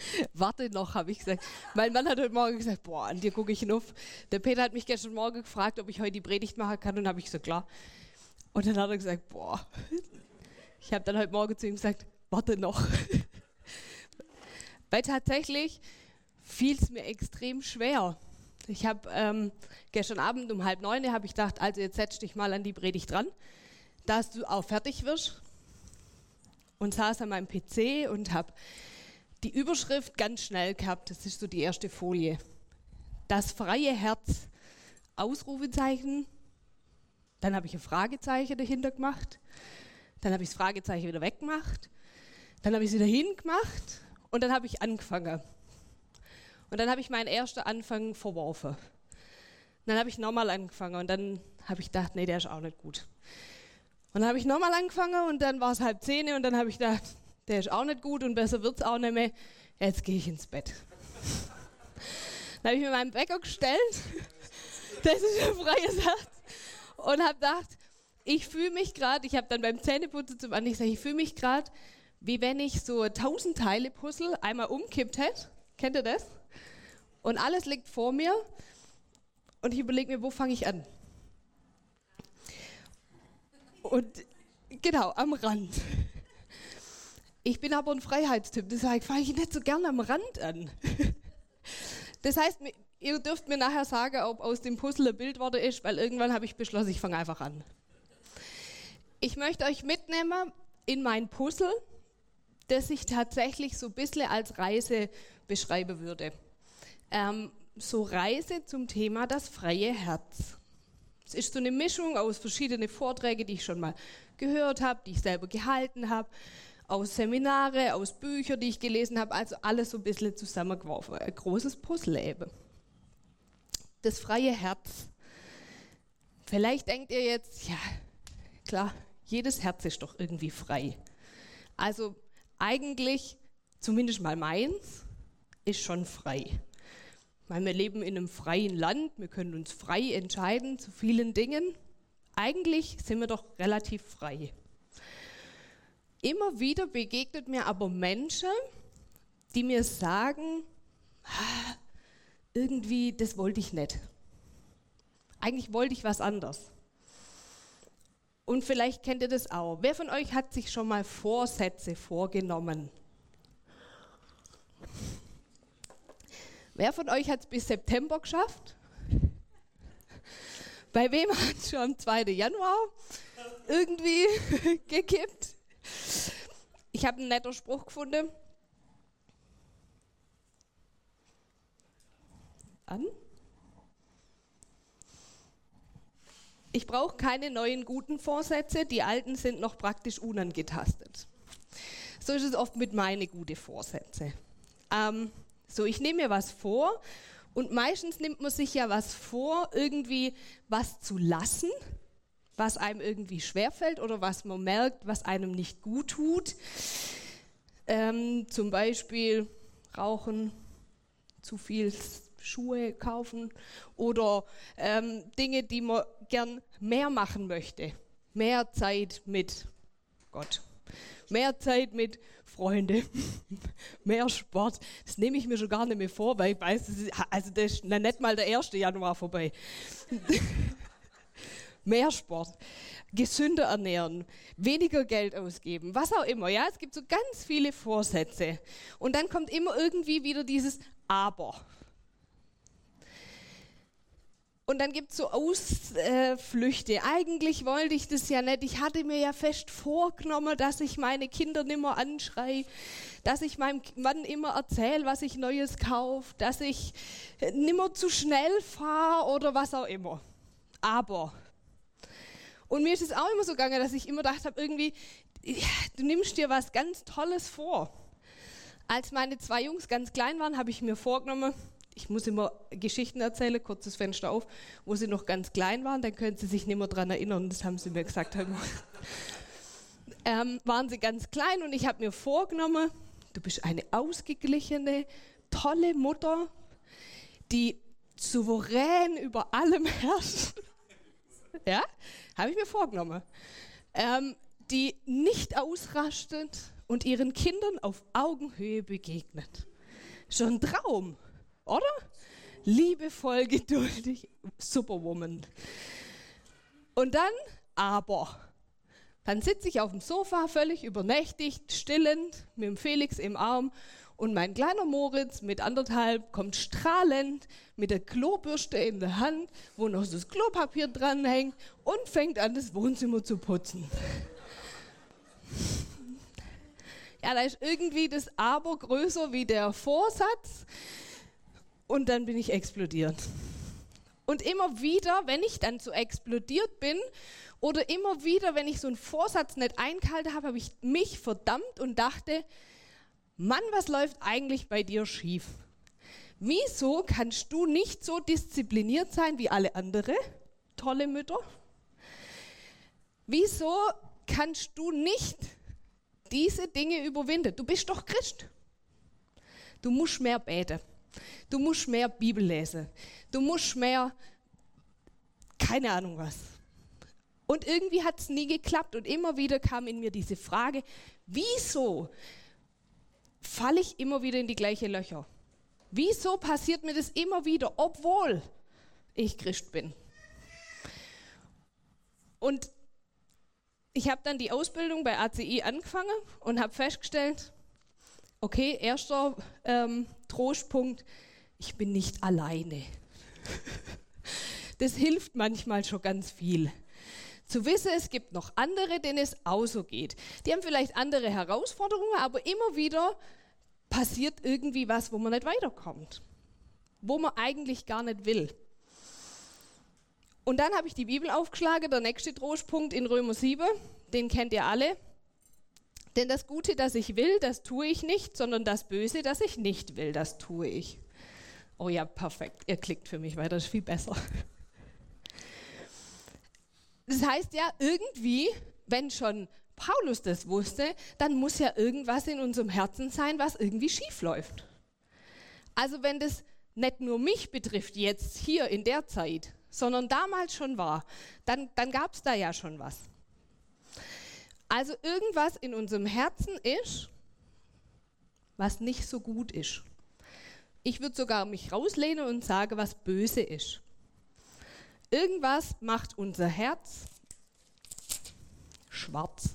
Warte noch, habe ich gesagt. Mein Mann hat heute Morgen gesagt, boah, an dir gucke ich auf. Der Peter hat mich gestern Morgen gefragt, ob ich heute die Predigt machen kann und habe ich gesagt, klar. Und dann hat er gesagt, boah. Ich habe dann heute Morgen zu ihm gesagt, warte noch. Weil tatsächlich fiel es mir extrem schwer. Ich habe gestern Abend um 8:30 habe ich gedacht, also jetzt setz dich mal an die Predigt dran, dass du auch fertig wirst. Und saß an meinem PC und habe die Überschrift ganz schnell gehabt. Das ist so die erste Folie. Das freie Herz, Ausrufezeichen. Dann habe ich ein Fragezeichen dahinter gemacht. Dann habe ich das Fragezeichen wieder weggemacht. Dann habe ich es wieder hingemacht. Und dann habe ich angefangen. Und dann habe ich meinen ersten Anfang verworfen. Dann habe ich nochmal angefangen und dann habe ich gedacht, nee, der ist auch nicht gut. Und dann habe ich nochmal angefangen und dann war es 9:30 und dann habe ich gedacht, der ist auch nicht gut und besser wird es auch nicht mehr. Jetzt gehe ich ins Bett. Dann habe ich mir meinen Wecker gestellt, das ist ein freies Herz, und habe gedacht, ich fühle mich gerade, ich habe dann beim Zähneputzen zum Andi gesagt, ich fühle mich gerade, wie wenn ich so 1000-Teile-Puzzle einmal umkippt hätte. Kennt ihr das? Und alles liegt vor mir und ich überlege mir, wo fange ich an? Und genau, am Rand. Ich bin aber ein Freiheitstyp, deshalb fange ich nicht so gerne am Rand an. Das heißt, ihr dürft mir nachher sagen, ob aus dem Puzzle ein Bild geworden ist, weil irgendwann habe ich beschlossen, ich fange einfach an. Ich möchte euch mitnehmen in mein Puzzle, das ich tatsächlich so ein bisschen als Reise beschreiben würde. So Reise zum Thema das freie Herz. Es ist so eine Mischung aus verschiedenen Vorträgen, die ich schon mal gehört habe, die ich selber gehalten habe, aus Seminare, aus Büchern, die ich gelesen habe, also alles so ein bisschen zusammengeworfen. Ein großes Puzzle eben. Das freie Herz. Vielleicht denkt ihr jetzt, ja, klar, jedes Herz ist doch irgendwie frei. Also eigentlich, zumindest mal meins, ist schon frei. Weil wir leben in einem freien Land, wir können uns frei entscheiden zu vielen Dingen. Eigentlich sind wir doch relativ frei. Immer wieder begegnet mir aber Menschen, die mir sagen, irgendwie, das wollte ich nicht. Eigentlich wollte ich was anderes. Und vielleicht kennt ihr das auch. Wer von euch hat sich schon mal Vorsätze vorgenommen? Wer von euch hat es bis September geschafft? Bei wem hat es schon am 2. Januar irgendwie gekippt? Ich habe einen netten Spruch gefunden. Ich brauche keine neuen guten Vorsätze, die alten sind noch praktisch unangetastet. So ist es oft mit meinen guten Vorsätzen. So, ich nehme mir was vor und meistens nimmt man sich ja was vor, irgendwie was zu lassen, was einem irgendwie schwerfällt oder was man merkt, was einem nicht gut tut. Zum Beispiel rauchen, zu viel Schuhe kaufen oder Dinge, die man gern mehr machen möchte. Mehr Zeit mit Gott, mehr Zeit mit Freunden, mehr Sport. Das nehme ich mir schon gar nicht mehr vor, weil ich weiß, das ist nicht mal der 1. Januar vorbei. Mehr Sport, gesünder ernähren, weniger Geld ausgeben, was auch immer. Ja, es gibt so ganz viele Vorsätze. Und dann kommt immer irgendwie wieder dieses Aber. Und dann gibt es so Ausflüchte. Eigentlich wollte ich das ja nicht. Ich hatte mir ja fest vorgenommen, dass ich meine Kinder nimmer anschreie, dass ich meinem Mann immer erzähle, was ich Neues kaufe, dass ich nimmer zu schnell fahre oder was auch immer. Aber. Und mir ist es auch immer so gegangen, dass ich immer gedacht habe, irgendwie, ja, du nimmst dir was ganz Tolles vor. Als meine 2 Jungs ganz klein waren, habe ich mir vorgenommen, ich muss immer Geschichten erzählen, kurzes Fenster auf, wo sie noch ganz klein waren, dann können sie sich nicht mehr daran erinnern, das haben sie mir gesagt. Waren sie ganz klein und ich habe mir vorgenommen, du bist eine ausgeglichene, tolle Mutter, die souverän über allem herrscht. Ja, habe ich mir vorgenommen. Die nicht ausrastet und ihren Kindern auf Augenhöhe begegnet. Schon ein Traum, oder? Liebevoll, geduldig, Superwoman. Und dann sitze ich auf dem Sofa, völlig übernächtigt, stillend, mit dem Felix im Arm und mein kleiner Moritz mit 1,5 kommt strahlend mit der Klobürste in der Hand, wo noch das Klopapier dranhängt und fängt an, das Wohnzimmer zu putzen. Ja, da ist irgendwie das Aber größer wie der Vorsatz und dann bin ich explodiert. Und immer wieder, wenn ich dann so explodiert bin oder immer wieder, wenn ich so einen Vorsatz nicht eingehalten habe, habe ich mich verdammt und dachte, Mann, was läuft eigentlich bei dir schief? Wieso kannst du nicht so diszipliniert sein wie alle anderen tolle Mütter? Wieso kannst du nicht diese Dinge überwinden? Du bist doch Christ. Du musst mehr beten. Du musst mehr Bibel lesen. Du musst mehr, keine Ahnung was. Und irgendwie hat es nie geklappt und immer wieder kam in mir diese Frage, wieso falle ich immer wieder in die gleichen Löcher? Wieso passiert mir das immer wieder, obwohl ich Christ bin? Und ich habe dann die Ausbildung bei ACI angefangen und habe festgestellt, okay, erster Trostpunkt, ich bin nicht alleine. Das hilft manchmal schon ganz viel. Zu wissen, es gibt noch andere, denen es auch so geht. Die haben vielleicht andere Herausforderungen, aber immer wieder passiert irgendwie was, wo man nicht weiterkommt. Wo man eigentlich gar nicht will. Und dann habe ich die Bibel aufgeschlagen, der nächste Trostpunkt in Römer 7, den kennt ihr alle. Denn das Gute, das ich will, das tue ich nicht, sondern das Böse, das ich nicht will, das tue ich. Oh ja, perfekt, ihr klickt für mich, weil das ist viel besser. Das heißt ja irgendwie, wenn schon Paulus das wusste, dann muss ja irgendwas in unserem Herzen sein, was irgendwie schief läuft. Also wenn das nicht nur mich betrifft, jetzt hier in der Zeit, sondern damals schon war, dann gab es da ja schon was. Also irgendwas in unserem Herzen ist, was nicht so gut ist. Ich würde sogar mich rauslehnen und sagen, was böse ist. Irgendwas macht unser Herz schwarz.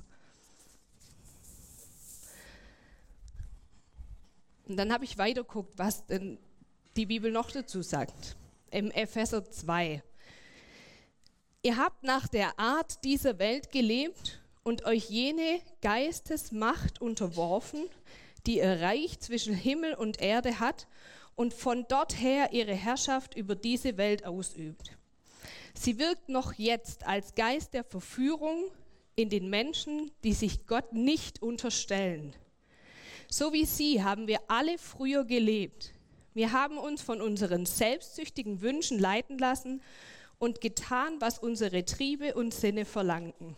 Und dann habe ich weitergeguckt, was denn die Bibel noch dazu sagt. Im Epheser 2. Ihr habt nach der Art dieser Welt gelebt und euch jene Geistesmacht unterworfen, die ihr Reich zwischen Himmel und Erde hat und von dort her ihre Herrschaft über diese Welt ausübt. Sie wirkt noch jetzt als Geist der Verführung in den Menschen, die sich Gott nicht unterstellen. So wie sie haben wir alle früher gelebt. Wir haben uns von unseren selbstsüchtigen Wünschen leiten lassen und getan, was unsere Triebe und Sinne verlangten.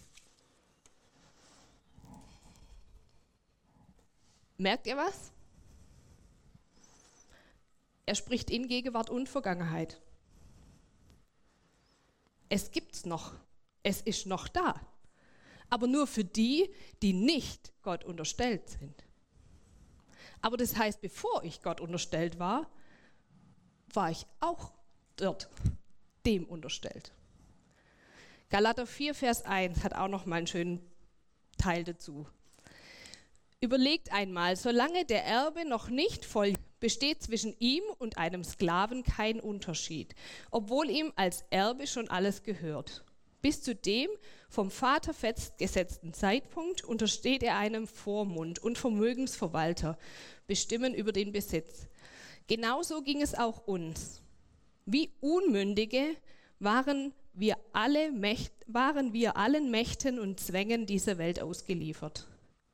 Merkt ihr was? Er spricht in Gegenwart und Vergangenheit. Es gibt's noch. Es ist noch da. Aber nur für die, die nicht Gott unterstellt sind. Aber das heißt, bevor ich Gott unterstellt war, war ich auch dort dem unterstellt. Galater 4, Vers 1 hat auch noch mal einen schönen Teil dazu. Überlegt einmal, solange der Erbe noch nicht voll besteht zwischen ihm und einem Sklaven kein Unterschied, obwohl ihm als Erbe schon alles gehört. Bis zu dem vom Vater festgesetzten Zeitpunkt untersteht er einem Vormund und Vermögensverwalter, bestimmen über den Besitz. Genauso ging es auch uns. Wie Unmündige waren wir allen Mächten und Zwängen dieser Welt ausgeliefert.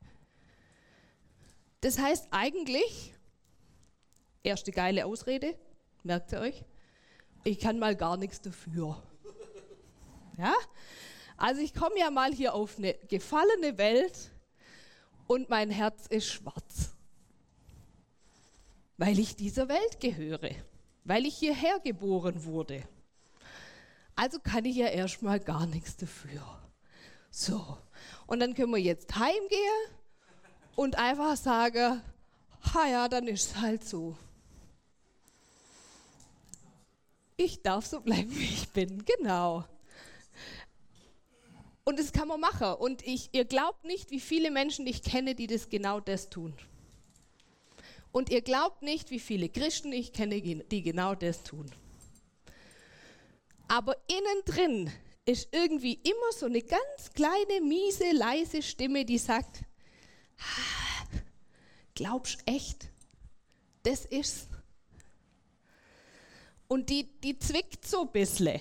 Das heißt eigentlich, erste geile Ausrede, merkt ihr euch, ich kann mal gar nichts dafür. Ja? Also ich komme ja mal hier auf eine gefallene Welt und mein Herz ist schwarz. Weil ich dieser Welt gehöre, weil ich hierher geboren wurde. Also kann ich ja erstmal gar nichts dafür. So, und dann können wir jetzt heimgehen und einfach sagen, ja, dann ist es halt so. Ich darf so bleiben, wie ich bin, genau. Und das kann man machen. Und ihr glaubt nicht, wie viele Menschen ich kenne, die genau das tun. Und ihr glaubt nicht, wie viele Christen ich kenne, die genau das tun. Aber innen drin ist irgendwie immer so eine ganz kleine, miese, leise Stimme, die sagt, glaubst echt, das ist's? Und die zwickt so ein bisschen.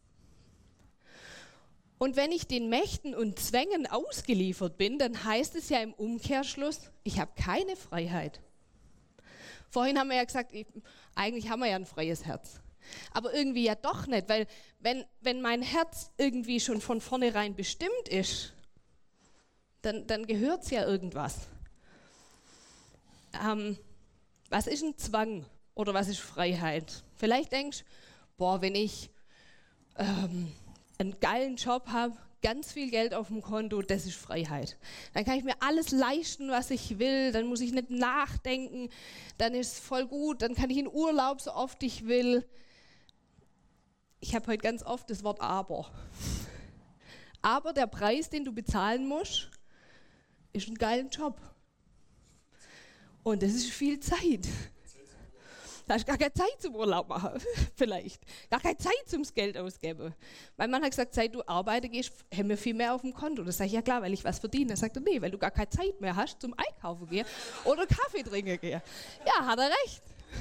Und wenn ich den Mächten und Zwängen ausgeliefert bin, dann heißt es ja im Umkehrschluss, ich habe keine Freiheit. Vorhin haben wir ja gesagt, eigentlich haben wir ja ein freies Herz. Aber irgendwie ja doch nicht, weil wenn mein Herz irgendwie schon von vornherein bestimmt ist, dann gehört es ja irgendwas. Was ist ein Zwang oder was ist Freiheit? Vielleicht denkst du, wenn ich einen geilen Job habe, ganz viel Geld auf dem Konto, das ist Freiheit. Dann kann ich mir alles leisten, was ich will, dann muss ich nicht nachdenken, dann ist es voll gut, dann kann ich in Urlaub so oft ich will. Ich habe heute ganz oft das Wort aber. Aber der Preis, den du bezahlen musst, ist ein geiler Job. Und das ist viel Zeit. Da hast du gar keine Zeit zum Urlaub machen, vielleicht. Gar keine Zeit zum Geld ausgeben. Mein Mann hat gesagt, seit du arbeiten gehst, haben wir viel mehr auf dem Konto. Das sage ich, ja klar, weil ich was verdiene. Er sagt, nee, weil du gar keine Zeit mehr hast zum Einkaufen gehen oder Kaffee trinken gehen. Ja, hat er recht.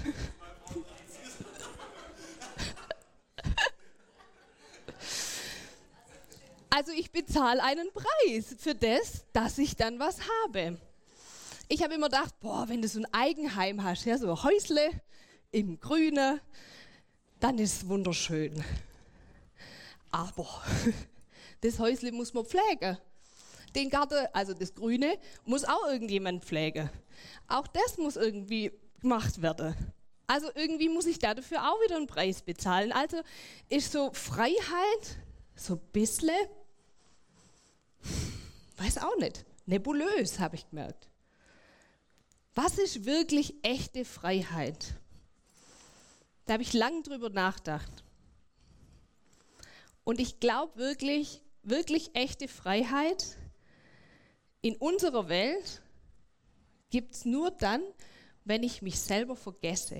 Also ich bezahle einen Preis für das, dass ich dann was habe. Ich habe immer gedacht, wenn du so ein Eigenheim hast, ja, so ein Häusle im Grünen, dann ist es wunderschön. Aber das Häusle muss man pflegen. Den Garten, also das Grüne, muss auch irgendjemand pflegen. Auch das muss irgendwie gemacht werden. Also irgendwie muss ich dafür auch wieder einen Preis bezahlen. Also ist so Freiheit so ein bisschen, weiß auch nicht, nebulös, habe ich gemerkt. Was ist wirklich echte Freiheit? Da habe ich lange drüber nachgedacht. Und ich glaube wirklich, wirklich echte Freiheit in unserer Welt gibt es nur dann, wenn ich mich selber vergesse.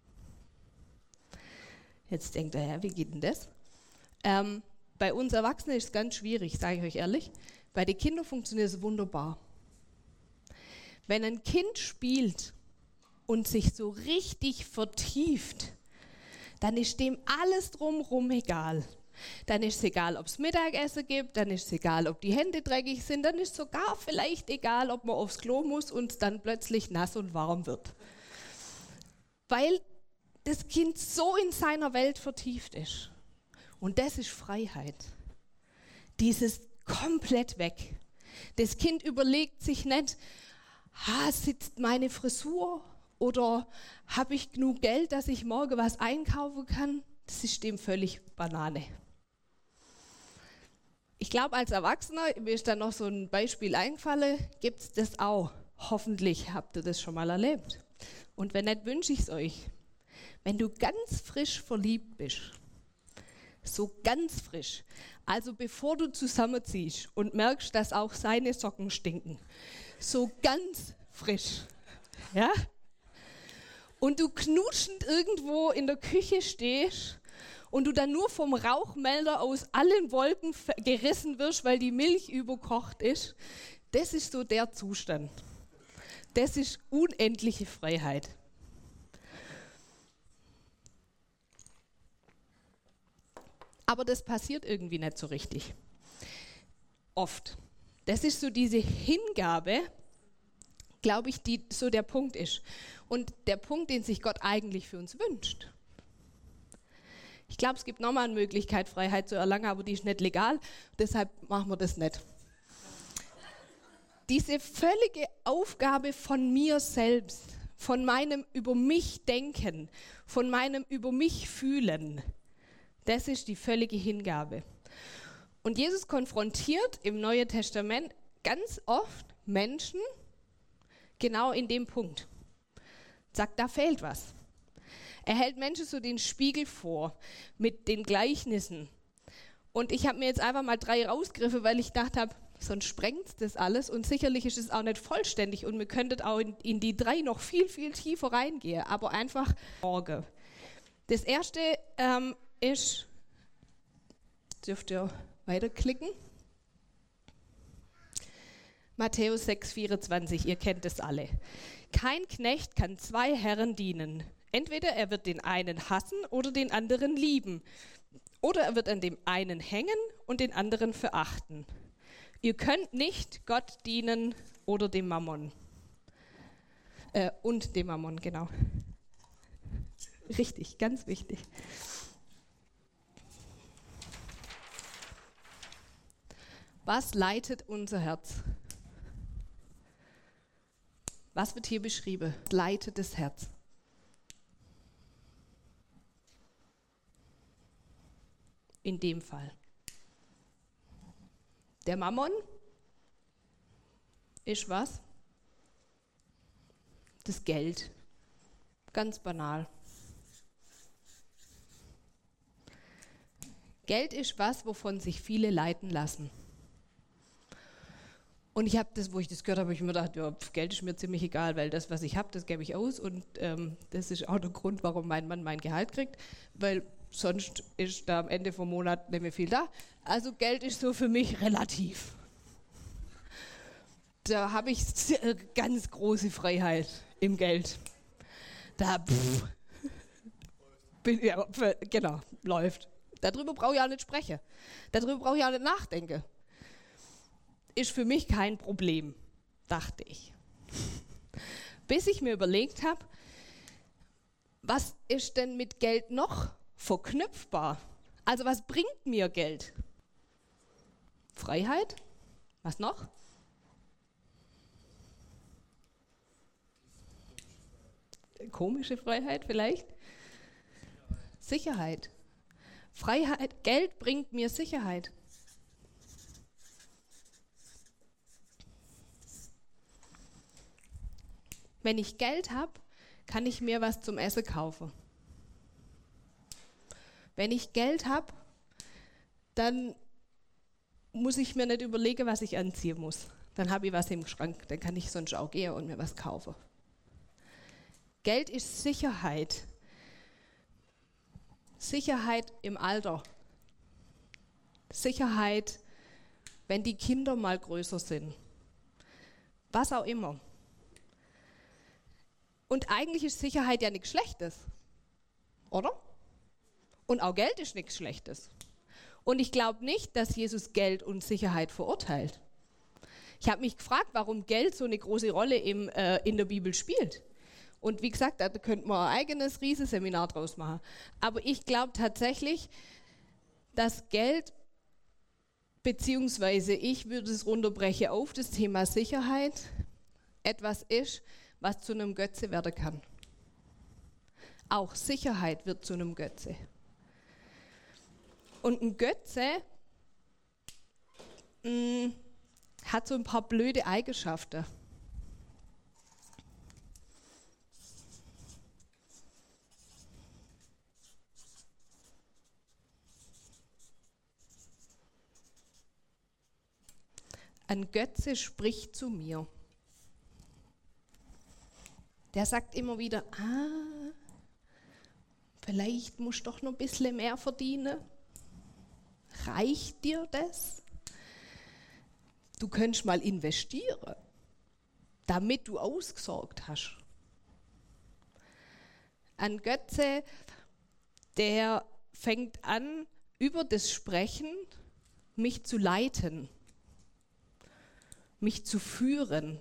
Jetzt denkt er, wie geht denn das? Bei uns Erwachsenen ist es ganz schwierig, sage ich euch ehrlich. Bei den Kindern funktioniert es wunderbar. Wenn ein Kind spielt und sich so richtig vertieft, dann ist dem alles drumherum egal. Dann ist es egal, ob es Mittagessen gibt, dann ist es egal, ob die Hände dreckig sind, dann ist es sogar vielleicht egal, ob man aufs Klo muss und es dann plötzlich nass und warm wird. Weil das Kind so in seiner Welt vertieft ist. Und das ist Freiheit. Dieses komplett weg. Das Kind überlegt sich nicht, sitzt meine Frisur oder habe ich genug Geld, dass ich morgen was einkaufen kann? Das ist dem völlig Banane. Ich glaube, als Erwachsener, mir ist da noch so ein Beispiel eingefallen, gibt es das auch. Hoffentlich habt ihr das schon mal erlebt. Und wenn nicht, wünsche ich es euch. Wenn du ganz frisch verliebt bist, so ganz frisch, also bevor du zusammenziehst und merkst, dass auch seine Socken stinken, so ganz frisch, ja? Und du knutschend irgendwo in der Küche stehst und du dann nur vom Rauchmelder aus allen Wolken gerissen wirst, weil die Milch überkocht ist, das ist so der Zustand. Das ist unendliche Freiheit. Aber das passiert irgendwie nicht so richtig. Oft. Das ist so diese Hingabe, glaube ich, die so der Punkt ist. Und der Punkt, den sich Gott eigentlich für uns wünscht. Ich glaube, es gibt nochmal eine Möglichkeit, Freiheit zu erlangen, aber die ist nicht legal. Deshalb machen wir das nicht. Diese völlige Aufgabe von mir selbst, von meinem über mich Denken, von meinem über mich Fühlen, das ist die völlige Hingabe. Und Jesus konfrontiert im Neuen Testament ganz oft Menschen genau in dem Punkt. sagt, da fehlt was. Er hält Menschen so den Spiegel vor mit den Gleichnissen. Und ich habe mir jetzt einfach mal 3 rausgegriffen, weil ich gedacht habe, sonst sprengt das alles und sicherlich ist es auch nicht vollständig und wir könnten auch in die 3 noch viel, viel tiefer reingehen, aber einfach morgen. Das erste ist, dürft ihr weiterklicken, Matthäus 6,24, ihr kennt es alle. Kein Knecht kann 2 Herren dienen. Entweder er wird den einen hassen oder den anderen lieben. Oder er wird an dem einen hängen und den anderen verachten. Ihr könnt nicht Gott dienen oder dem Mammon. Und dem Mammon, genau. Richtig, ganz wichtig. Was leitet unser Herz? Was wird hier beschrieben? Leitet das Herz. In dem Fall. Der Mammon ist was? Das Geld. Ganz banal. Geld ist was, wovon sich viele leiten lassen. Und ich habe das, wo ich das gehört habe, habe ich mir gedacht, ja, Geld ist mir ziemlich egal, weil das, was ich habe, das gebe ich aus. Und das ist auch der Grund, warum mein Mann mein Gehalt kriegt, weil sonst ist da am Ende vom Monat nicht mehr viel da. Also Geld ist so für mich relativ. Da habe ich ganz große Freiheit im Geld. Da, genau, läuft. Darüber brauche ich auch nicht sprechen. Darüber brauche ich auch nicht nachdenken. Ist für mich kein Problem, dachte ich. Bis ich mir überlegt habe, was ist denn mit Geld noch verknüpfbar? Also was bringt mir Geld? Freiheit? Was noch? Komische Freiheit vielleicht? Sicherheit. Freiheit, Geld bringt mir Sicherheit. Wenn ich Geld habe, kann ich mir was zum Essen kaufen. Wenn ich Geld habe, dann muss ich mir nicht überlegen, was ich anziehen muss. Dann habe ich was im Schrank, dann kann ich sonst auch gehen und mir was kaufen. Geld ist Sicherheit. Sicherheit im Alter. Sicherheit, wenn die Kinder mal größer sind. Was auch immer. Und eigentlich ist Sicherheit ja nichts Schlechtes, oder? Und auch Geld ist nichts Schlechtes. Und ich glaube nicht, dass Jesus Geld und Sicherheit verurteilt. Ich habe mich gefragt, warum Geld so eine große Rolle in der Bibel spielt. Und wie gesagt, da könnte man ein eigenes Riesenseminar draus machen. Aber ich glaube tatsächlich, dass Geld, beziehungsweise ich würde es runterbrechen auf das Thema Sicherheit, etwas ist, was zu einem Götze werden kann. Auch Sicherheit wird zu einem Götze. Und ein Götze hat so ein paar blöde Eigenschaften. Ein Götze spricht zu mir. Der sagt immer wieder, vielleicht musst du doch noch ein bisschen mehr verdienen. Reicht dir das? Du könntest mal investieren, damit du ausgesorgt hast. Ein Götze, der fängt an, über das Sprechen mich zu leiten, mich zu führen.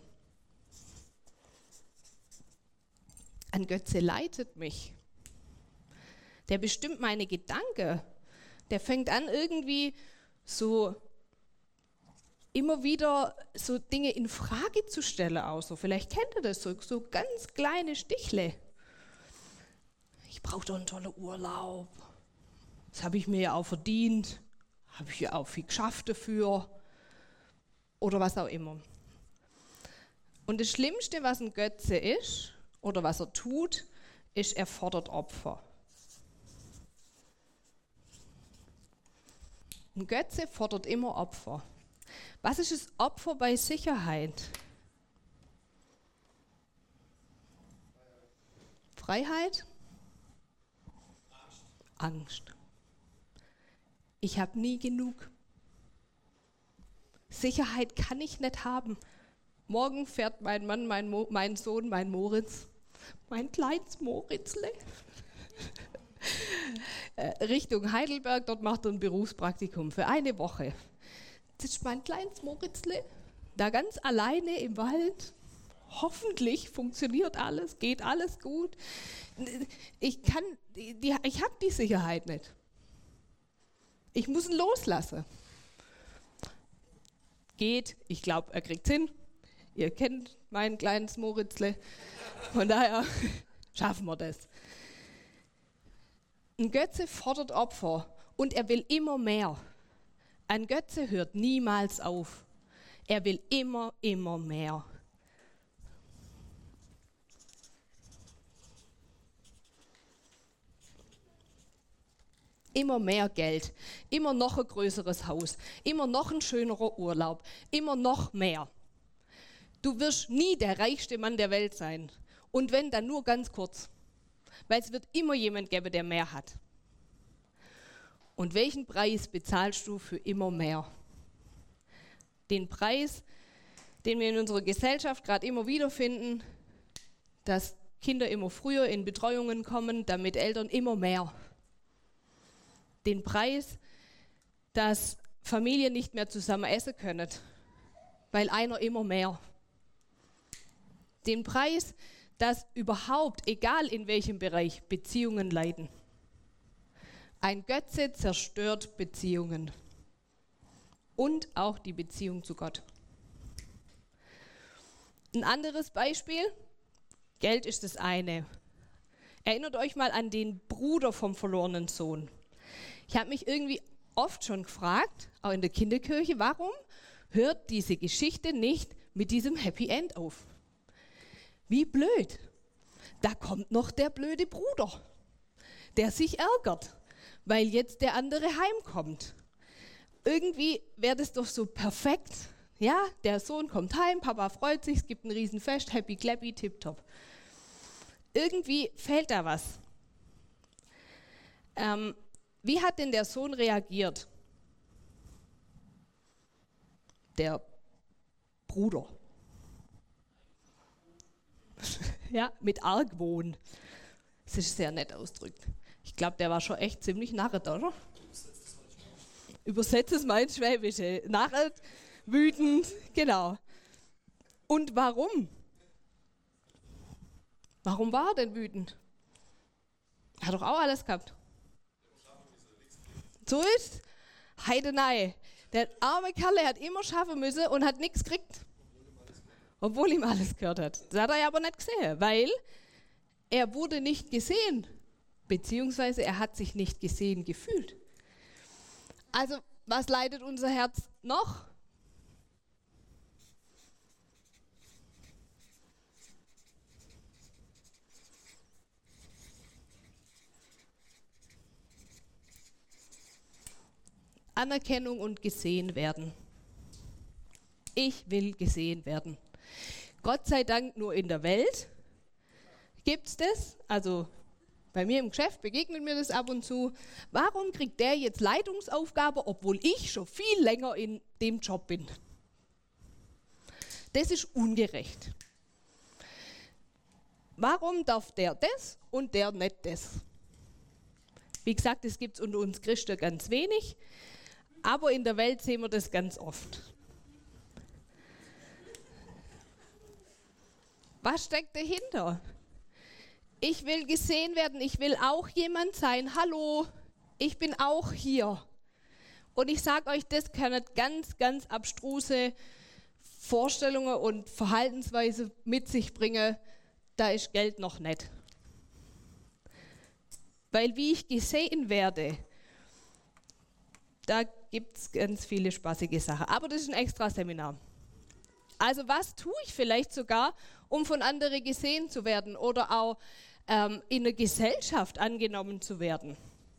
Ein Götze leitet mich. Der bestimmt meine Gedanken. Der fängt an, irgendwie so immer wieder so Dinge in Frage zu stellen. Auch so. Vielleicht kennt ihr das, so ganz kleine Stichle. Ich brauche doch einen tollen Urlaub. Das habe ich mir ja auch verdient. Habe ich ja auch viel geschafft dafür. Oder was auch immer. Und das Schlimmste, was ein Götze ist, oder was er tut, ist, er fordert Opfer. Ein Götze fordert immer Opfer. Was ist das Opfer bei Sicherheit? Freiheit? Angst. Ich habe nie genug. Sicherheit kann ich nicht haben. Morgen fährt mein Mann, mein Sohn, mein Moritz, mein kleines Moritzle, Richtung Heidelberg. Dort macht er ein Berufspraktikum für eine Woche. Das ist mein kleines Moritzle, da ganz alleine im Wald. Hoffentlich funktioniert alles, geht alles gut. Ich habe die Sicherheit nicht. Ich muss ihn loslassen. Geht, ich glaube, er kriegt es hin. Ihr kennt mein kleines Moritzle. Von daher schaffen wir das. Ein Götze fordert Opfer und er will immer mehr. Ein Götze hört niemals auf. Er will immer, immer mehr. Immer mehr Geld, immer noch ein größeres Haus, immer noch ein schönerer Urlaub, immer noch mehr. Du wirst nie der reichste Mann der Welt sein. Und wenn, dann nur ganz kurz. Weil es wird immer jemand geben, der mehr hat. Und welchen Preis bezahlst du für immer mehr? Den Preis, den wir in unserer Gesellschaft gerade immer wieder finden, dass Kinder immer früher in Betreuungen kommen, damit Eltern immer mehr. Den Preis, dass Familien nicht mehr zusammen essen können, weil einer immer mehr. Den Preis, dass überhaupt, egal in welchem Bereich, Beziehungen leiden. Ein Götze zerstört Beziehungen und auch die Beziehung zu Gott. Ein anderes Beispiel, Geld ist das eine. Erinnert euch mal an den Bruder vom verlorenen Sohn. Ich habe mich irgendwie oft schon gefragt, auch in der Kinderkirche, warum hört diese Geschichte nicht mit diesem Happy End auf? Wie blöd. Da kommt noch der blöde Bruder, der sich ärgert, weil jetzt der andere heimkommt. Irgendwie wäre das doch so perfekt. Ja, der Sohn kommt heim, Papa freut sich, es gibt ein Riesenfest, happy, clappy, tipptopp. Irgendwie fehlt da was. Wie hat denn der Sohn reagiert? Der Bruder. Ja, mit Argwohn. Das ist sehr nett ausgedrückt. Ich glaube, der war schon echt ziemlich narret, oder? Übersetzt es mal ins Schwäbische. Narret, wütend, genau. Und warum? Warum war er denn wütend? Er hat doch auch alles gehabt. So ist Heidenei. Der arme Kerl hat immer schaffen müssen und hat nichts gekriegt. Obwohl ihm alles gehört hat. Das hat er ja aber nicht gesehen, weil er wurde nicht gesehen, beziehungsweise er hat sich nicht gesehen gefühlt. Also, was leidet unser Herz noch? Anerkennung und gesehen werden. Ich will gesehen werden. Gott sei Dank nur in der Welt gibt es das. Also bei mir im Geschäft begegnet mir das ab und zu. Warum kriegt der jetzt Leitungsaufgabe, obwohl ich schon viel länger in dem Job bin? Das ist ungerecht. Warum darf der das und der nicht das? Wie gesagt, das gibt es unter uns Christen ganz wenig, aber in der Welt sehen wir das ganz oft. Was steckt dahinter? Ich will gesehen werden, ich will auch jemand sein. Hallo, ich bin auch hier. Und ich sage euch, das können ganz, ganz abstruse Vorstellungen und Verhaltensweise mit sich bringen. Da ist Geld noch nicht. Weil wie ich gesehen werde, da gibt es ganz viele spaßige Sachen. Aber das ist ein extra Seminar. Also was tue ich vielleicht sogar, um von anderen gesehen zu werden oder auch in der Gesellschaft angenommen zu werden?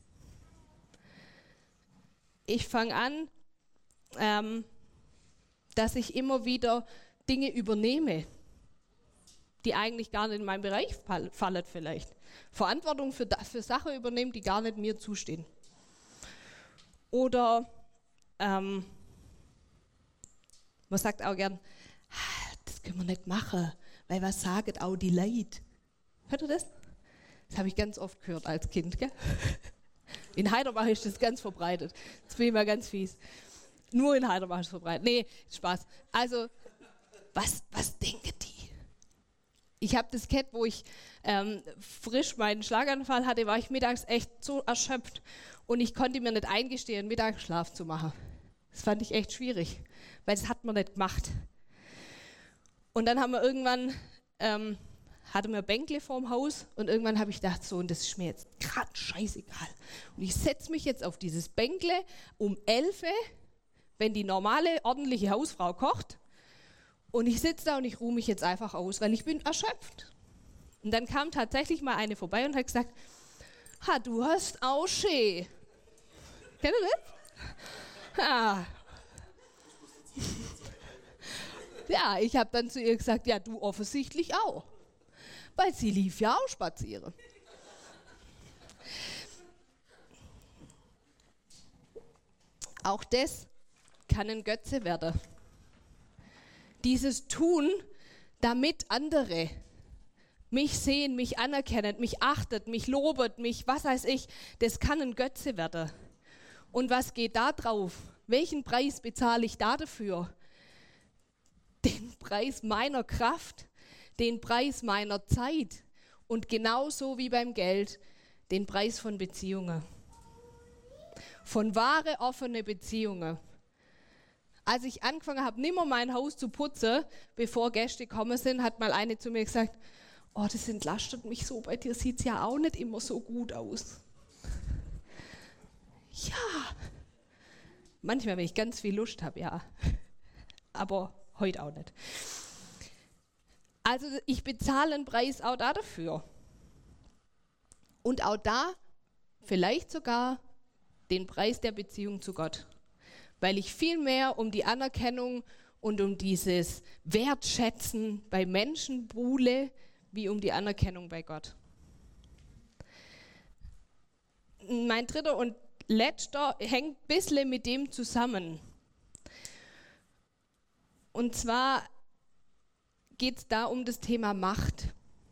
Ich fange an, dass ich immer wieder Dinge übernehme, die eigentlich gar nicht in meinen Bereich fallen vielleicht. Verantwortung für Sachen übernehmen, die gar nicht mir zustehen. Oder man sagt auch gern, das können wir nicht machen, weil was sagen auch die Leute? Hört ihr das? Das habe ich ganz oft gehört als Kind, gell? In Heiderbach ist das ganz verbreitet. Jetzt bin ich mal ganz fies. Nur in Heiderbach ist es verbreitet. Nee, Spaß. Also, was denken die? Ich habe das gehabt, wo ich frisch meinen Schlaganfall hatte, war ich mittags echt so erschöpft. Und ich konnte mir nicht eingestehen, Mittagsschlaf zu machen. Das fand ich echt schwierig, weil das hat man nicht gemacht. Und dann haben wir irgendwann, hatten wir Bänkle vorm Haus und irgendwann habe ich gedacht, so, und das ist mir jetzt gerade scheißegal. Und ich setze mich jetzt auf dieses Bänkle um 11 Uhr, wenn die normale, ordentliche Hausfrau kocht. Und ich sitze da und ich ruhe mich jetzt einfach aus, weil ich bin erschöpft. Und dann kam tatsächlich mal eine vorbei und hat gesagt, ha, du hast auch schön. Kennt ihr das? Ja. Ja, ich habe dann zu ihr gesagt, ja, du offensichtlich auch. Weil sie lief ja auch spazieren. Auch das kann ein Götze werden. Dieses Tun, damit andere mich sehen, mich anerkennen, mich achtet, mich lobet, mich, was weiß ich, das kann ein Götze werden. Und was geht da drauf? Welchen Preis bezahle ich da dafür? Den Preis meiner Kraft, den Preis meiner Zeit und genauso wie beim Geld, den Preis von Beziehungen. Von wahre, offene Beziehungen. Als ich angefangen habe, nimmer mein Haus zu putzen, bevor Gäste gekommen sind, hat mal eine zu mir gesagt, oh, das entlastet mich so, bei dir sieht es ja auch nicht immer so gut aus. Ja, manchmal, wenn ich ganz viel Lust habe, ja, aber heute auch nicht. Also ich bezahle einen Preis auch da dafür. Und auch da vielleicht sogar den Preis der Beziehung zu Gott. Weil ich viel mehr um die Anerkennung und um dieses Wertschätzen bei Menschen buhle, wie um die Anerkennung bei Gott. Mein dritter und letzter hängt ein bisschen mit dem zusammen. Und zwar geht es da um das Thema Macht.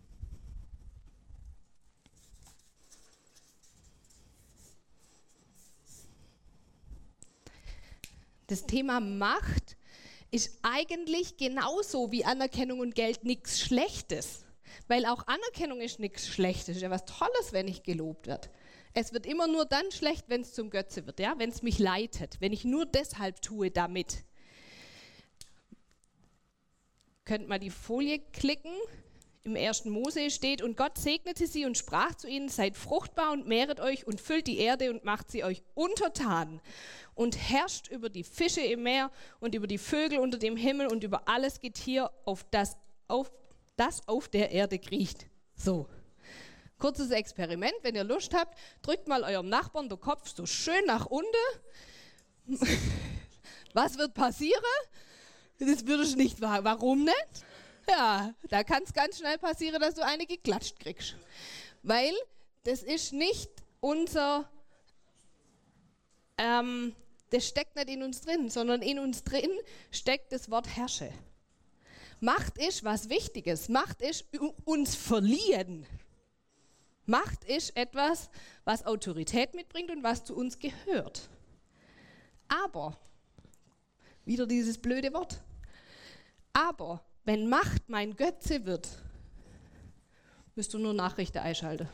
Das Thema Macht ist eigentlich genauso wie Anerkennung und Geld nichts Schlechtes. Weil auch Anerkennung ist nichts Schlechtes. Es ist ja was Tolles, wenn ich gelobt werde. Es wird immer nur dann schlecht, wenn es zum Götze wird, ja? Wenn es mich leitet, wenn ich nur deshalb tue damit. Könnt mal die Folie klicken. Im 1. Mose steht, und Gott segnete sie und sprach zu ihnen, seid fruchtbar und mehret euch und füllt die Erde und macht sie euch untertan und herrscht über die Fische im Meer und über die Vögel unter dem Himmel und über alles Getier, das auf der Erde kriecht. So, kurzes Experiment, wenn ihr Lust habt, drückt mal eurem Nachbarn den Kopf so schön nach unten. Was wird passieren? Das würdest du nicht wagen. Warum nicht? Ja, da kann es ganz schnell passieren, dass du eine geklatscht kriegst. Weil das ist nicht unser, das steckt nicht in uns drin, sondern in uns drin steckt das Wort Herrsche. Macht ist was Wichtiges. Macht ist uns verliehen. Macht ist etwas, was Autorität mitbringt und was zu uns gehört. Aber, wieder dieses blöde Wort, aber wenn Macht mein Götze wird, müsst du nur Nachrichten einschalten.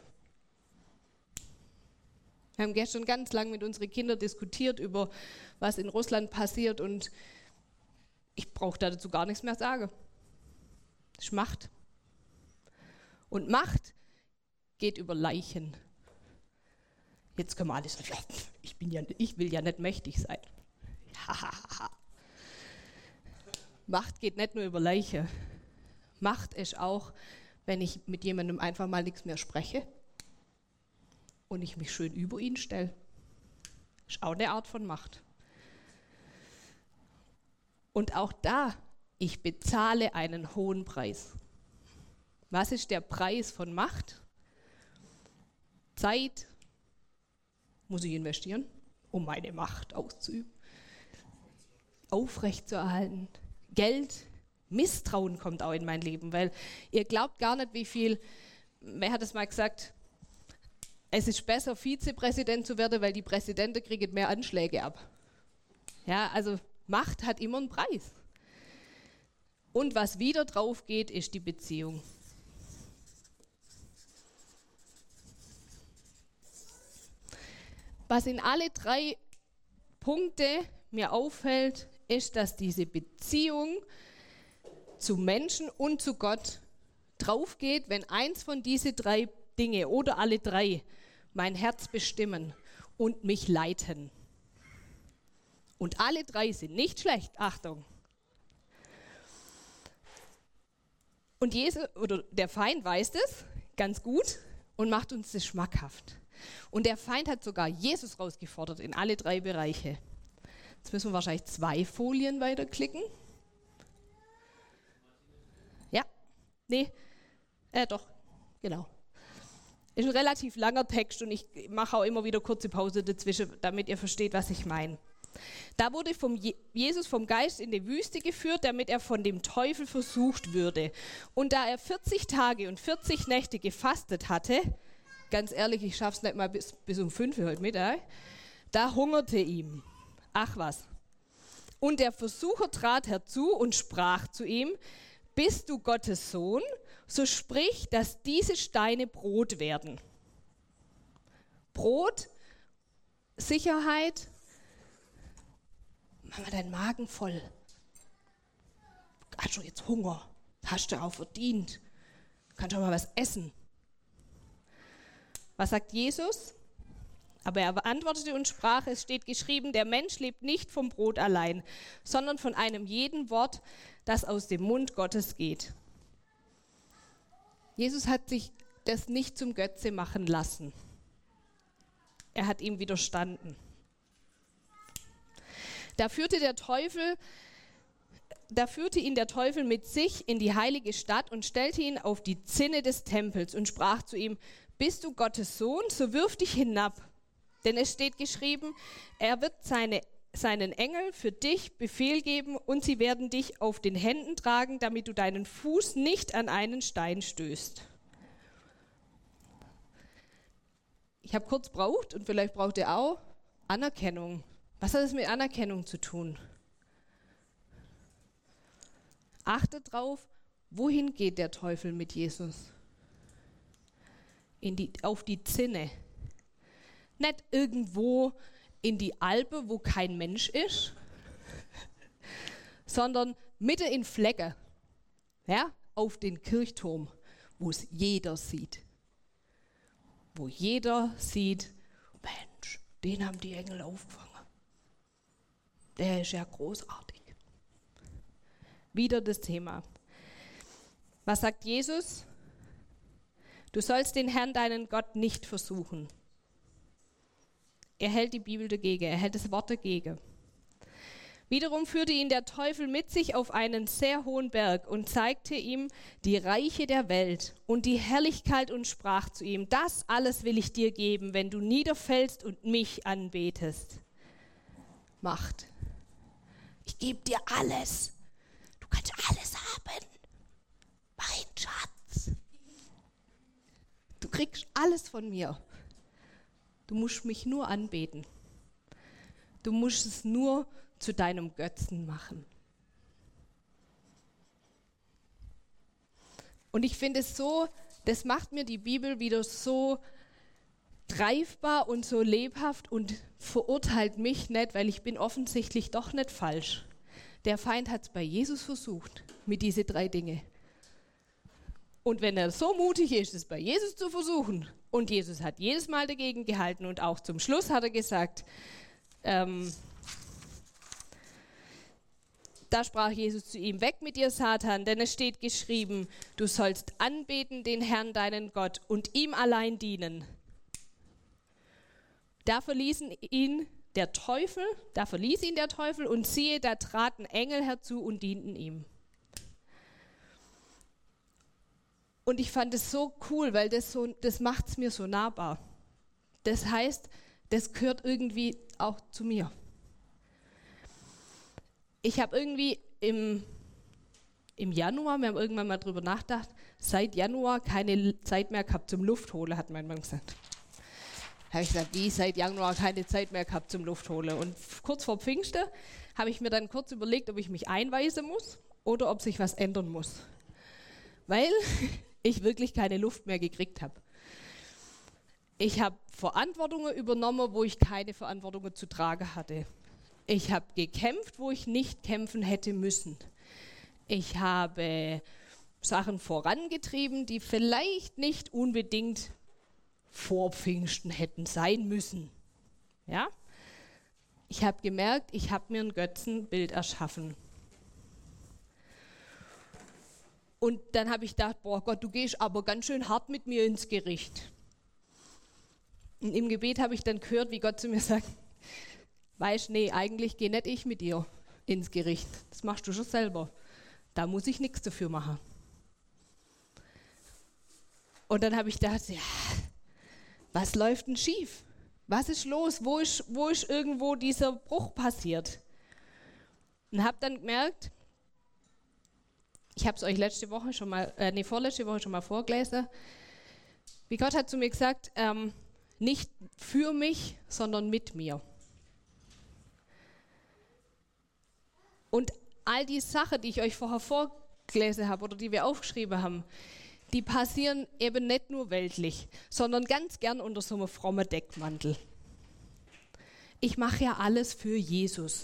Wir haben gestern ganz lang mit unseren Kindern diskutiert über, was in Russland passiert und ich brauche dazu gar nichts mehr sagen. Das ist Macht. Und Macht geht über Leichen. Jetzt können wir alles sagen, ich will ja nicht mächtig sein. Macht geht nicht nur über Leiche. Macht ist auch, wenn ich mit jemandem einfach mal nichts mehr spreche und ich mich schön über ihn stelle. Ist auch eine Art von Macht. Und auch da, ich bezahle einen hohen Preis. Was ist der Preis von Macht? Zeit muss ich investieren, um meine Macht auszuüben, aufrechtzuerhalten. Geld, Misstrauen kommt auch in mein Leben, weil ihr glaubt gar nicht, wie viel, wer hat es mal gesagt, es ist besser, Vizepräsident zu werden, weil die Präsidenten kriegen mehr Anschläge ab. Ja, also Macht hat immer einen Preis. Und was wieder drauf geht, ist die Beziehung. Was in alle 3 Punkte mir auffällt, ist, dass diese Beziehung zu Menschen und zu Gott drauf geht, wenn eins von diesen 3 Dinge oder alle 3 mein Herz bestimmen und mich leiten. Und alle 3 sind nicht schlecht, Achtung. Und der Feind weiß das ganz gut und macht uns das schmackhaft. Und der Feind hat sogar Jesus rausgefordert in alle 3 Bereiche. Jetzt müssen wir wahrscheinlich 2 Folien weiterklicken. Ja, nee, doch, genau. Ist ein relativ langer Text und ich mache auch immer wieder kurze Pause dazwischen, damit ihr versteht, was ich meine. Da wurde Jesus vom Geist in die Wüste geführt, damit er von dem Teufel versucht würde. Und da er 40 Tage und 40 Nächte gefastet hatte, ganz ehrlich, ich schaff's nicht mal bis um 5 Uhr heute Mittag, da hungerte ihm. Ach was. Und der Versucher trat herzu und sprach zu ihm, bist du Gottes Sohn, so sprich, dass diese Steine Brot werden. Brot, Sicherheit, mach mal deinen Magen voll. Hast du jetzt Hunger? Hast du auch verdient? Kannst du auch mal was essen? Was sagt Jesus? Aber er antwortete und sprach, es steht geschrieben, der Mensch lebt nicht vom Brot allein, sondern von einem jeden Wort, das aus dem Mund Gottes geht. Jesus hat sich das nicht zum Götze machen lassen. Er hat ihm widerstanden. Da führte ihn der Teufel mit sich in die heilige Stadt und stellte ihn auf die Zinne des Tempels und sprach zu ihm, bist du Gottes Sohn, so wirf dich hinab. Denn es steht geschrieben, er wird seinen Engel für dich Befehl geben und sie werden dich auf den Händen tragen, damit du deinen Fuß nicht an einen Stein stößt. Ich habe kurz braucht und vielleicht braucht ihr auch Anerkennung. Was hat es mit Anerkennung zu tun? Achtet drauf, wohin geht der Teufel mit Jesus? Auf die Zinne. Nicht irgendwo in die Alpe, wo kein Mensch ist, sondern mitten in Flecke, ja, auf den Kirchturm, wo es jeder sieht. Wo jeder sieht, Mensch, den haben die Engel aufgefangen. Der ist ja großartig. Wieder das Thema. Was sagt Jesus? Du sollst den Herrn, deinen Gott, nicht versuchen. Er hält die Bibel dagegen, er hält das Wort dagegen. Wiederum führte ihn der Teufel mit sich auf einen sehr hohen Berg und zeigte ihm die Reiche der Welt und die Herrlichkeit und sprach zu ihm, das alles will ich dir geben, wenn du niederfällst und mich anbetest. Macht. Ich gebe dir alles. Du kannst alles haben. Mein Schatz. Du kriegst alles von mir. Du musst mich nur anbeten. Du musst es nur zu deinem Götzen machen. Und ich finde es so, das macht mir die Bibel wieder so greifbar und so lebhaft und verurteilt mich nicht, weil ich bin offensichtlich doch nicht falsch. Der Feind hat es bei Jesus versucht, mit diesen 3 Dingen. Und wenn er so mutig ist, es bei Jesus zu versuchen, und Jesus hat jedes Mal dagegen gehalten und auch zum Schluss hat er gesagt, Da sprach Jesus zu ihm: Weg mit dir, Satan, denn es steht geschrieben, du sollst anbeten den Herrn, deinen Gott, und ihm allein dienen. Da verließ ihn der Teufel, und siehe, da traten Engel herzu und dienten ihm. Und ich fand es so cool, weil das macht es mir so nahbar. Das heißt, das gehört irgendwie auch zu mir. Ich habe irgendwie im Januar, wir haben irgendwann mal drüber nachgedacht, seit Januar keine Zeit mehr gehabt zum Luftholen, hat mein Mann gesagt. Da habe ich gesagt, wie, seit Januar keine Zeit mehr gehabt zum Luftholen? Und kurz vor Pfingsten habe ich mir dann kurz überlegt, ob ich mich einweisen muss oder ob sich was ändern muss. Weil ich wirklich keine Luft mehr gekriegt habe. Ich habe Verantwortungen übernommen, wo ich keine Verantwortungen zu tragen hatte. Ich habe gekämpft, wo ich nicht kämpfen hätte müssen. Ich habe Sachen vorangetrieben, die vielleicht nicht unbedingt vor Pfingsten hätten sein müssen. Ja? Ich habe gemerkt, ich habe mir ein Götzenbild erschaffen. Und dann habe ich gedacht, boah Gott, du gehst aber ganz schön hart mit mir ins Gericht. Und im Gebet habe ich dann gehört, wie Gott zu mir sagt, weißt, nee, eigentlich gehe nicht ich mit dir ins Gericht. Das machst du schon selber. Da muss ich nichts dafür machen. Und dann habe ich gedacht, ja, was läuft denn schief? Was ist los? Wo ist irgendwo dieser Bruch passiert? Und habe dann gemerkt, ich habe es euch vorletzte Woche schon mal vorgelesen, wie Gott hat zu mir gesagt, nicht für mich, sondern mit mir. Und all die Sachen, die ich euch vorher vorgelesen habe oder die wir aufgeschrieben haben, die passieren eben nicht nur weltlich, sondern ganz gern unter so einem frommen Deckmantel. Ich mache ja alles für Jesus.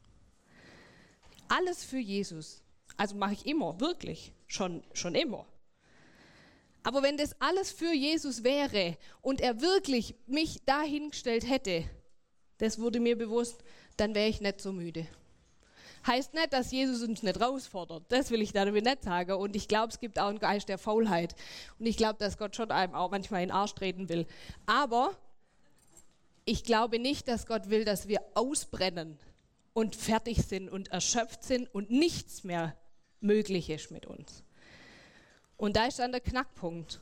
Alles für Jesus. Also mache ich immer, wirklich, schon immer. Aber wenn das alles für Jesus wäre und er wirklich mich dahingestellt hätte, das wurde mir bewusst, dann wäre ich nicht so müde. Heißt nicht, dass Jesus uns nicht herausfordert. Das will ich damit nicht sagen. Und ich glaube, es gibt auch einen Geist der Faulheit. Und ich glaube, dass Gott schon einem auch manchmal in den Arsch treten will. Aber ich glaube nicht, dass Gott will, dass wir ausbrennen und fertig sind und erschöpft sind und nichts mehr möglich ist mit uns. Und da ist dann der Knackpunkt.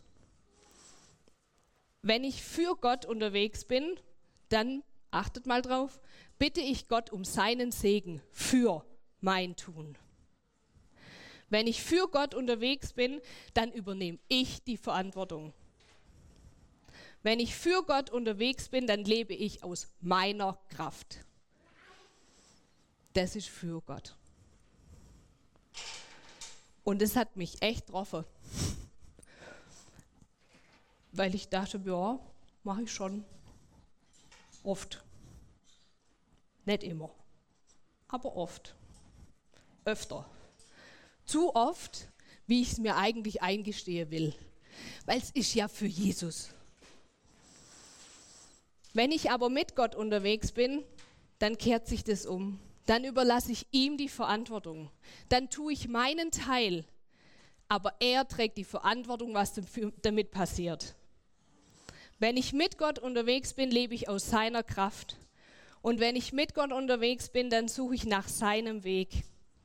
Wenn ich für Gott unterwegs bin, dann, achtet mal drauf, bitte ich Gott um seinen Segen für mein Tun. Wenn ich für Gott unterwegs bin, dann übernehme ich die Verantwortung. Wenn ich für Gott unterwegs bin, dann lebe ich aus meiner Kraft. Das ist für Gott. Und es hat mich echt getroffen. Weil ich dachte, ja, mache ich schon. Oft. Nicht immer. Aber oft. Öfter. Zu oft, wie ich es mir eigentlich eingestehen will. Weil es ist ja für Jesus. Wenn ich aber mit Gott unterwegs bin, dann kehrt sich das um. Dann überlasse ich ihm die Verantwortung. Dann tue ich meinen Teil. Aber er trägt die Verantwortung, was damit passiert. Wenn ich mit Gott unterwegs bin, lebe ich aus seiner Kraft. Und wenn ich mit Gott unterwegs bin, dann suche ich nach seinem Weg.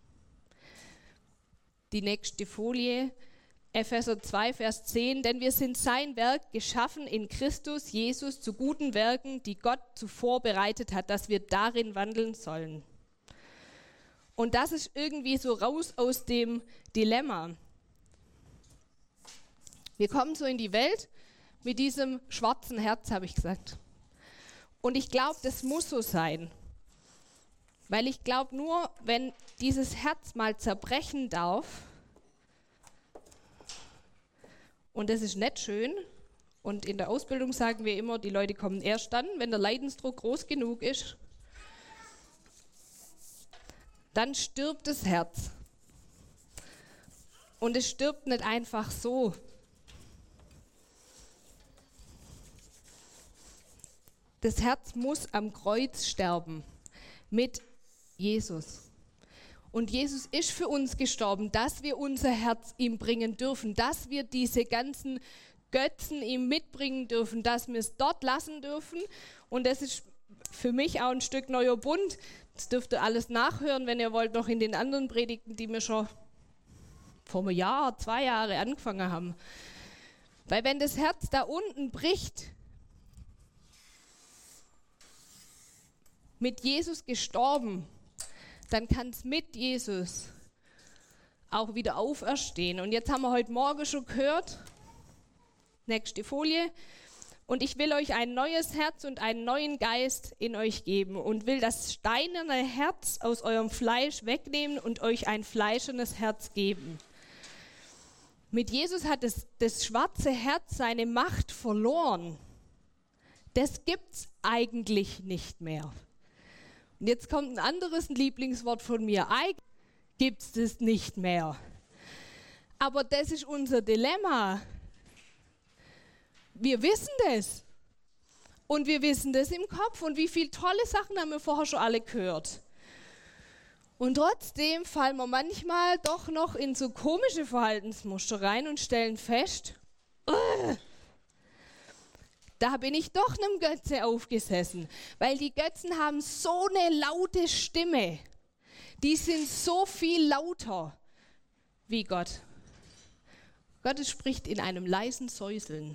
Die nächste Folie, Epheser 2, Vers 10. Denn wir sind sein Werk, geschaffen in Christus Jesus zu guten Werken, die Gott zuvor bereitet hat, dass wir darin wandeln sollen. Und das ist irgendwie so raus aus dem Dilemma. Wir kommen so in die Welt mit diesem schwarzen Herz, habe ich gesagt. Und ich glaube, das muss so sein. Weil ich glaube, nur wenn dieses Herz mal zerbrechen darf, und das ist nicht schön, und in der Ausbildung sagen wir immer, die Leute kommen erst dann, wenn der Leidensdruck groß genug ist, dann stirbt das Herz. Und es stirbt nicht einfach so. Das Herz muss am Kreuz sterben mit Jesus. Und Jesus ist für uns gestorben, dass wir unser Herz ihm bringen dürfen, dass wir diese ganzen Götzen ihm mitbringen dürfen, dass wir es dort lassen dürfen. Und das ist für mich auch ein Stück neuer Bund. Das dürft ihr alles nachhören, wenn ihr wollt, noch in den anderen Predigten, die wir schon vor einem Jahr, 2 Jahre angefangen haben. Weil wenn das Herz da unten bricht, mit Jesus gestorben, dann kann es mit Jesus auch wieder auferstehen. Und jetzt haben wir heute Morgen schon gehört, nächste Folie, und ich will euch ein neues Herz und einen neuen Geist in euch geben und will das steinerne Herz aus eurem Fleisch wegnehmen und euch ein fleischernes Herz geben. Mit Jesus hat das schwarze Herz seine Macht verloren. Das gibt's eigentlich nicht mehr. Und jetzt kommt ein anderes Lieblingswort von mir. Eigentlich gibt es das nicht mehr. Aber das ist unser Dilemma. Wir wissen das. Und wir wissen das im Kopf. Und wie viele tolle Sachen haben wir vorher schon alle gehört. Und trotzdem fallen wir manchmal doch noch in so komische Verhaltensmuster rein und stellen fest, da bin ich doch einem Götze aufgesessen, weil die Götzen haben so eine laute Stimme. Die sind so viel lauter wie Gott. Gott spricht in einem leisen Säuseln.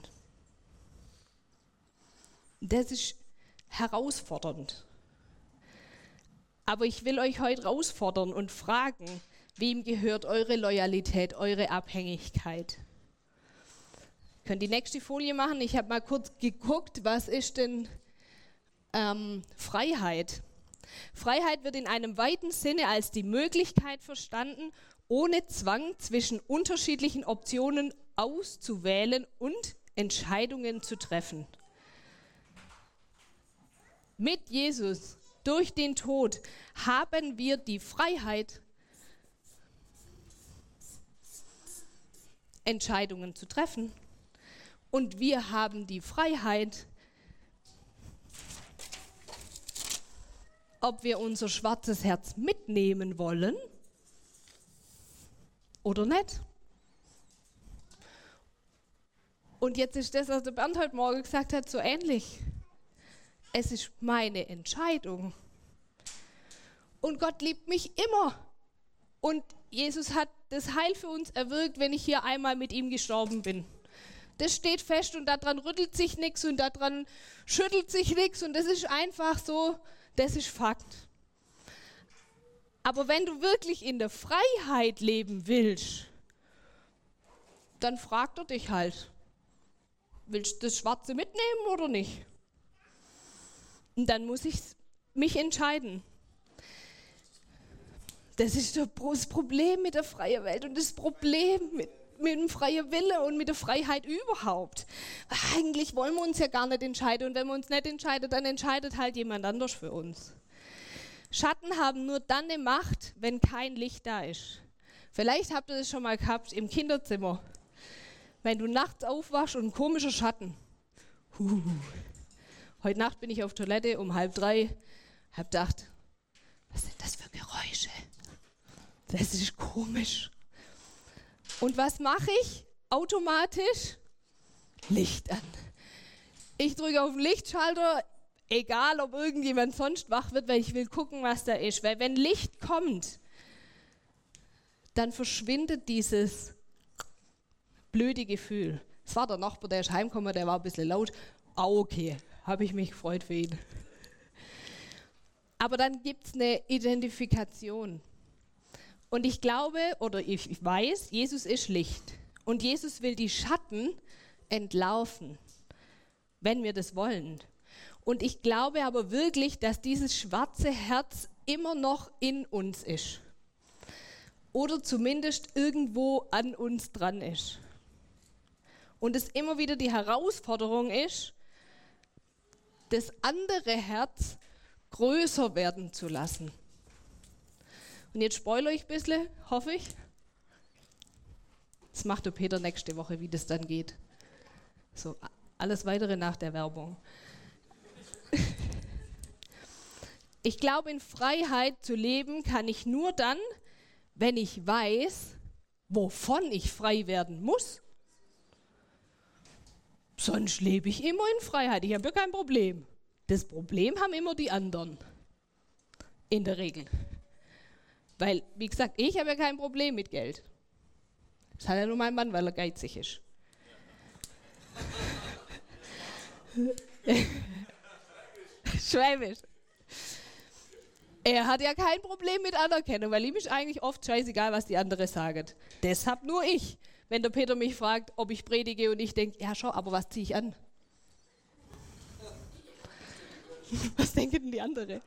Das ist herausfordernd. Aber ich will euch heute herausfordern und fragen, wem gehört eure Loyalität, eure Abhängigkeit? Ihr könnt die nächste Folie machen. Ich habe mal kurz geguckt, was ist denn Freiheit? Freiheit wird in einem weiten Sinne als die Möglichkeit verstanden, ohne Zwang zwischen unterschiedlichen Optionen auszuwählen und Entscheidungen zu treffen. Mit Jesus, durch den Tod, haben wir die Freiheit, Entscheidungen zu treffen. Und wir haben die Freiheit, ob wir unser schwarzes Herz mitnehmen wollen oder nicht. Und jetzt ist das, was der Bernd heute Morgen gesagt hat, so ähnlich. Es ist meine Entscheidung. Und Gott liebt mich immer. Und Jesus hat das Heil für uns erwirkt, wenn ich hier einmal mit ihm gestorben bin. Das steht fest und daran rüttelt sich nichts und daran schüttelt sich nichts und das ist einfach so, das ist Fakt. Aber wenn du wirklich in der Freiheit leben willst, dann fragt er dich halt, willst du das Schwarze mitnehmen oder nicht? Und dann muss ich mich entscheiden. Das ist das Problem mit der freien Welt und das Problem mit dem freien Wille und mit der Freiheit überhaupt. Eigentlich wollen wir uns ja gar nicht entscheiden und wenn wir uns nicht entscheiden, dann entscheidet halt jemand anders für uns. Schatten haben nur dann eine Macht, wenn kein Licht da ist. Vielleicht habt ihr das schon mal gehabt im Kinderzimmer. Wenn du nachts aufwachst und ein komischer Schatten. Heute Nacht bin ich auf Toilette um 2:30, hab gedacht, was sind das für Geräusche? Das ist komisch. Und was mache ich? Automatisch Licht an. Ich drücke auf den Lichtschalter, egal ob irgendjemand sonst wach wird, weil ich will gucken, was da ist. Weil wenn Licht kommt, dann verschwindet dieses blöde Gefühl. Es war der Nachbar, der ist heimgekommen, der war ein bisschen laut. Okay, habe ich mich gefreut für ihn. Aber dann gibt es eine Identifikation. Und ich glaube, oder ich weiß, Jesus ist Licht. Und Jesus will die Schatten entlarven, wenn wir das wollen. Und ich glaube aber wirklich, dass dieses schwarze Herz immer noch in uns ist. Oder zumindest irgendwo an uns dran ist. Und es immer wieder die Herausforderung ist, das andere Herz größer werden zu lassen. Und jetzt spoilere ich ein bisschen, hoffe ich. Das macht der Peter nächste Woche, wie das dann geht. So, alles weitere nach der Werbung. Ich glaube, in Freiheit zu leben kann ich nur dann, wenn ich weiß, wovon ich frei werden muss. Sonst lebe ich immer in Freiheit. Ich habe ja kein Problem. Das Problem haben immer die anderen. In der Regel. Weil, wie gesagt, ich habe ja kein Problem mit Geld. Das hat ja nur mein Mann, weil er geizig ist. Schwäbisch. Er hat ja kein Problem mit Anerkennung, weil ihm ist eigentlich oft scheißegal, was die anderen sagen. Deshalb nur ich. Wenn der Peter mich fragt, ob ich predige und ich denke, ja schau, aber was ziehe ich an? Was denken denn die anderen?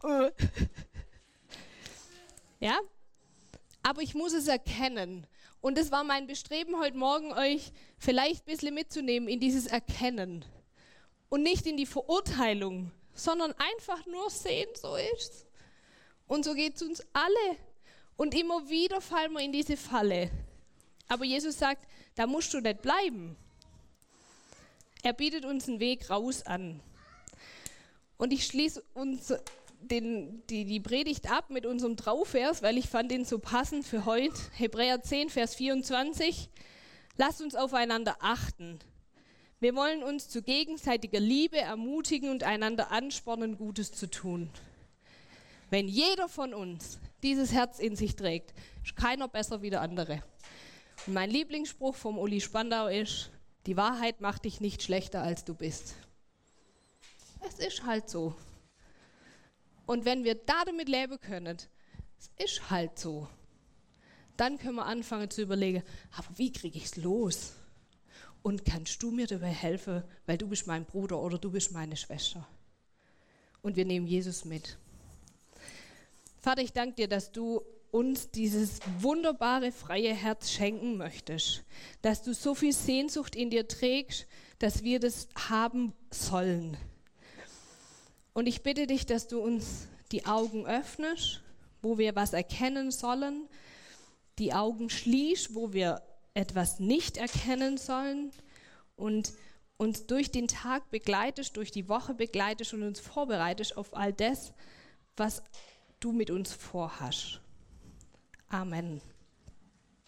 Ja? Aber ich muss es erkennen. Und es war mein Bestreben heute Morgen, euch vielleicht ein bisschen mitzunehmen in dieses Erkennen. Und nicht in die Verurteilung, sondern einfach nur sehen, so ist's. Und so geht es uns alle. Und immer wieder fallen wir in diese Falle. Aber Jesus sagt, da musst du nicht bleiben. Er bietet uns einen Weg raus an. Und ich schließe uns die Predigt ab mit unserem Trauvers, weil ich fand ihn so passend für heute. Hebräer 10, Vers 24. Lasst uns aufeinander achten. Wir wollen uns zu gegenseitiger Liebe ermutigen und einander anspornen, Gutes zu tun. Wenn jeder von uns dieses Herz in sich trägt, ist keiner besser wie der andere. Und mein Lieblingsspruch vom Uli Spandau ist, die Wahrheit macht dich nicht schlechter, als du bist. Es ist halt so. Und wenn wir damit leben können, es ist halt so, dann können wir anfangen zu überlegen, aber wie kriege ich es los? Und kannst du mir dabei helfen, weil du bist mein Bruder oder du bist meine Schwester? Und wir nehmen Jesus mit. Vater, ich danke dir, dass du uns dieses wunderbare, freie Herz schenken möchtest. Dass du so viel Sehnsucht in dir trägst, dass wir das haben sollen. Und ich bitte dich, dass du uns die Augen öffnest, wo wir was erkennen sollen, die Augen schließt, wo wir etwas nicht erkennen sollen und uns durch den Tag begleitest, durch die Woche begleitest und uns vorbereitest auf all das, was du mit uns vorhast. Amen.